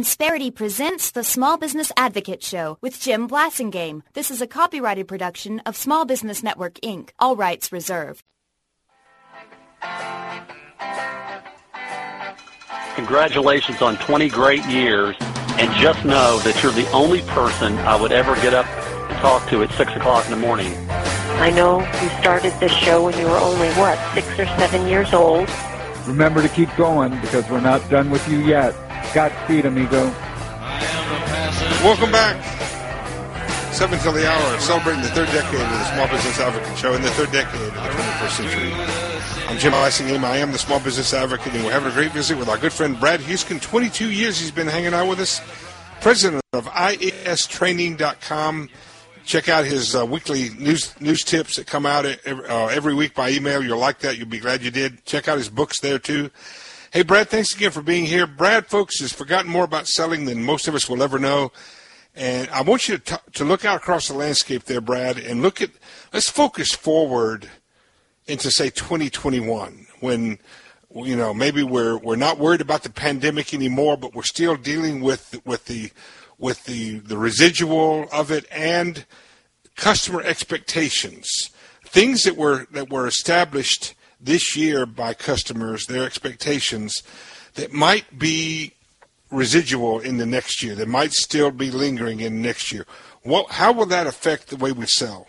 Insperity presents the Small Business Advocate Show with Jim Blasingame. This is a copyrighted production of Small Business Network, Inc., all rights reserved. Congratulations on 20 great years, and just know that you're the only person I would ever get up and talk to at 6 o'clock in the morning. I know you started this show when you were only, 6 or 7 years old? Remember to keep going, because we're not done with you yet. Godspeed, amigo. Welcome back. 7 till the hour, celebrating the third decade of the Small Business Advocate Show in the third decade of the 21st century. I'm Jim Blasingame. I am the Small Business Advocate, and we're having a great visit with our good friend Brad Huskin. 22 years he's been hanging out with us. President of IAStraining.com. Check out his weekly news tips that come out every week by email. You'll like that. You'll be glad you did. Check out his books there, too. Hey, Brad, thanks again for being here. Brad, folks, has forgotten more about selling than most of us will ever know. And I want you to look out across the landscape there, Brad, and let's focus forward into, say, 2021, when, you know, maybe we're not worried about the pandemic anymore, but we're still dealing with the residual of it and customer expectations, things that were established this year by customers, their expectations that might be residual in the next year, that might still be lingering in next year. How will that affect the way we sell?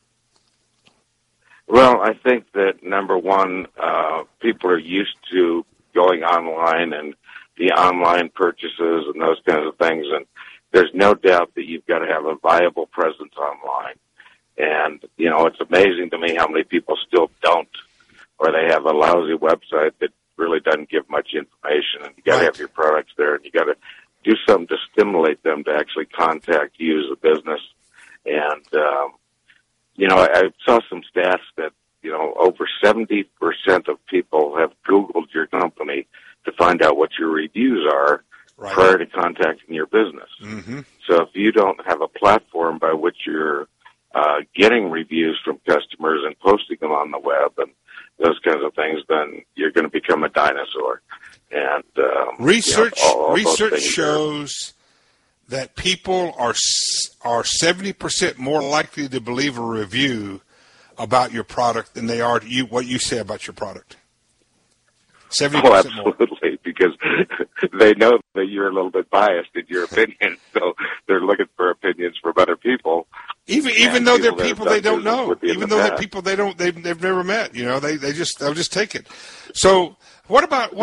Well, I think that, number one, people are used to going online and the online purchases and those kinds of things, and there's no doubt that you've got to have a viable presence online. And, you know, it's amazing to me how many people still don't, or they have a lousy website that really doesn't give much information, and you got to have your products there, and you got to do something to stimulate them to actually contact you as a business. And, you know, I saw some stats that, you know, over 70% of people have Googled your company to find out what your reviews are prior to contacting your business. Mm-hmm. So if you don't have a platform by which you're getting reviews from customers and posting them on the web and those kinds of things, then you're going to become a dinosaur. And research shows that people are 70% more likely to believe a review about your product than they are what you say about your product. 70% more. Absolutely, because they know that you're a little bit biased in your opinion, so they're looking for opinions from other people. Even though they're people they don't know, even though they're people they've never met, you know, they'll just take it. So what about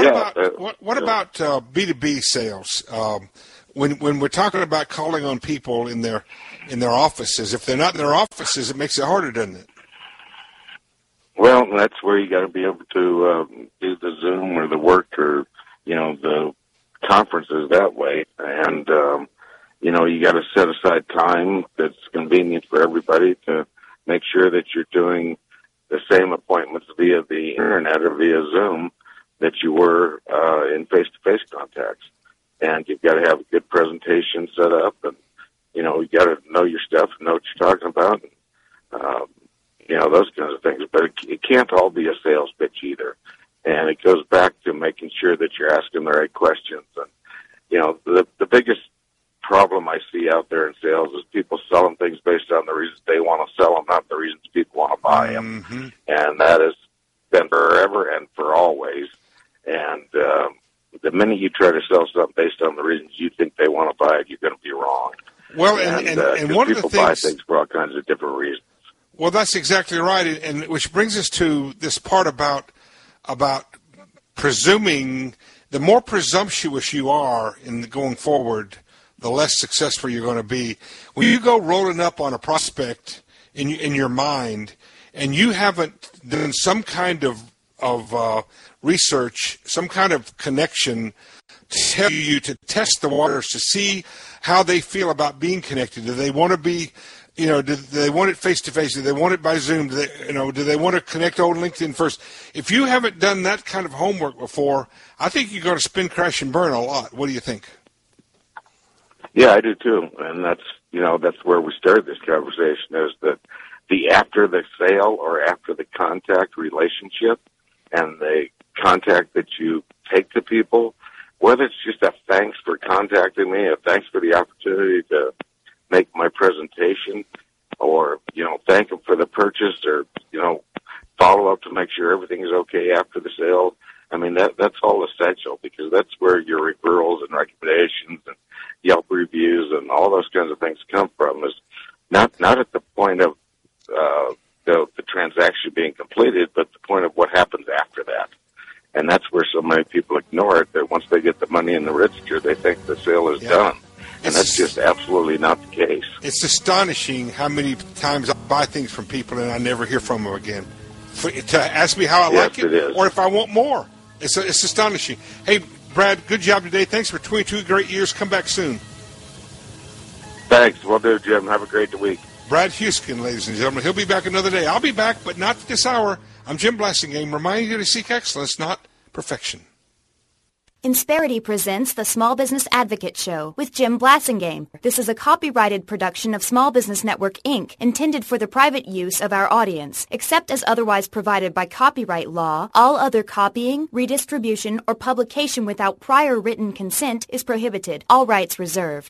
B2B sales? When we're talking about calling on people in their offices, if they're not in their offices, it makes it harder, doesn't it? Well, that's where you got to be able to do the Zoom or the work or, you know, the conferences that way. And, you know, you got to set aside time that's convenient for everybody to make sure that you're doing the same appointments via the internet or via Zoom that you were in face-to-face contacts. And you've got to have a good presentation set up, and, you know, you got to know your stuff and know what you're talking about. And, you know, those kinds of things. But it can't all be a sales pitch either. And it goes back to making sure that you're asking the right questions. And, you know, the biggest problem I see out there in sales is people selling things based on the reasons they want to sell them, not the reasons people want to buy them. Mm-hmm. And that has been forever and for always. And the minute you try to sell something based on the reasons you think they want to buy it, you're going to be wrong. Well, and one of the things, people buy things for all kinds of different reasons. Well, that's exactly right, and which brings us to this part about presuming. The more presumptuous you are in going forward, the less successful you're going to be. When you go rolling up on a prospect in your mind, and you haven't done some kind of research, some kind of connection to tell you to test the waters to see how they feel about being connected. Do they want to be, you know, do they want it face-to-face? Do they want it by Zoom? Do they want to connect on LinkedIn first? If you haven't done that kind of homework before, I think you're going to spin, crash, and burn a lot. What do you think? Yeah, I do too. And that's where we started this conversation, is that the after the sale or after the contact relationship and the contact that you take to people, whether it's just a thanks for contacting me, a thanks for the opportunity to make my presentation, or, thank them for the purchase, or, follow up to make sure everything is okay after the sale. I mean, that's all essential, because that's where your referrals and recommendations and Yelp reviews and all those kinds of things come from, is not at the point of the transaction being completed, but the point of what happens after that. And that's where so many people ignore it, that once they get the money in the register, they think the sale is done. And that's just absolutely not the case. It's astonishing how many times I buy things from people and I never hear from them again. To ask me how I like it, or if I want more. It's astonishing. Hey, Brad, good job today. Thanks for 22 great years. Come back soon. Thanks. Will do, Jim. Have a great week. Brad Huskin, ladies and gentlemen. He'll be back another day. I'll be back, but not this hour. I'm Jim Blasingame, reminding you to seek excellence, not perfection. Insperity presents the Small Business Advocate Show with Jim Blasingame. This is a copyrighted production of Small Business Network, Inc., intended for the private use of our audience. Except as otherwise provided by copyright law, all other copying, redistribution, or publication without prior written consent is prohibited. All rights reserved.